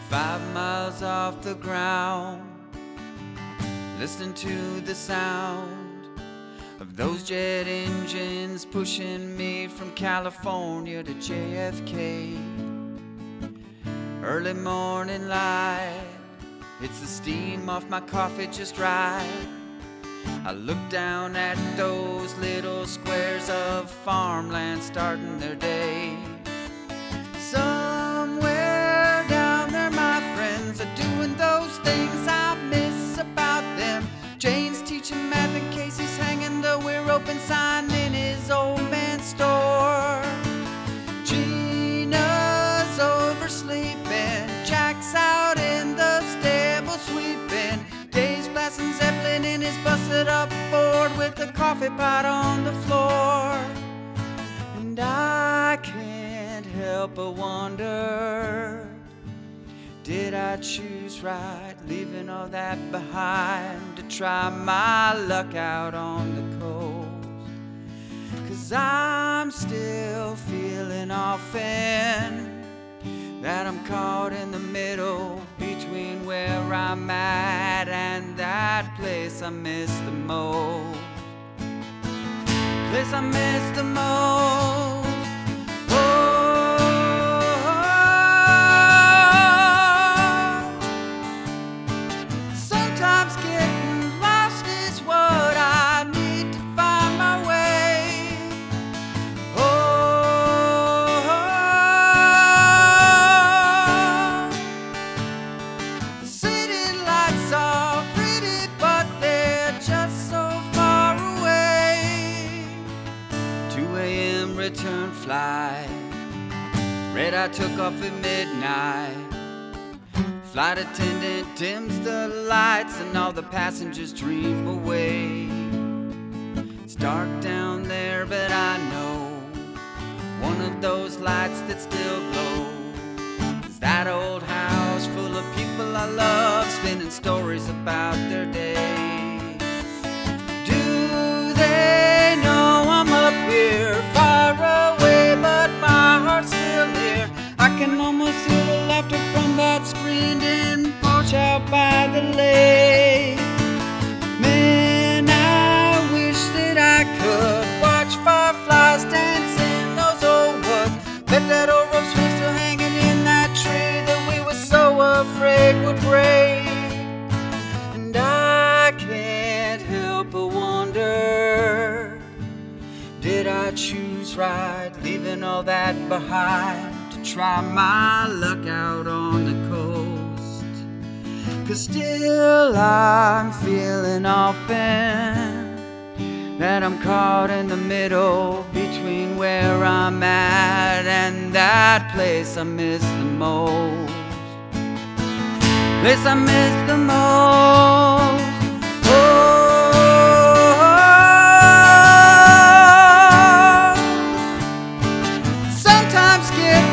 5 miles off the ground, listening to the sound of those jet engines pushing me from California to JFK. Early morning light, it's the steam off my coffee just right. I look down at those little squares of farmland starting their day. Somewhere down there my friends are doing those things I miss about them. Jane's teaching math and Casey's hanging the "We're Open" sign in his old man's store. Gina's oversleeping, Jack's out in the stable sweeping, Dave's blasting Zeppelin in his busted up Ford with the coffee pot on the floor. And I can't help but wonder, did I choose right, leaving all that behind to try my luck out on the coast? 'Cause I'm still feeling often that I'm caught in the middle between where I'm at and that place I miss the most. Place I miss the most. Sometimes getting lost is what I need to find my way. The city lights are pretty, but they're just so far away. 2 a.m. return flight, red eye took off at midnight. Flight attendant dims the lights and all the passengers dream away. It's dark down there, but I know one of those lights that still glow is that old house full of people I love, spinning stories about their days. Do they know I'm up here, far away, but my heart's still near? I can almost hear the laughter from that screened in porch out by the lake. Man, I wish that I could watch fireflies dance in those old woods. Bet that old rope's still hanging in that tree that we were so afraid would break. And I can't help but wonder, did I choose right, leaving all that behind to try my luck out on the coast? 'Cause still I'm feeling often that I'm caught in the middle between where I'm at and that place I miss the most. Place I miss the most. Sometimes get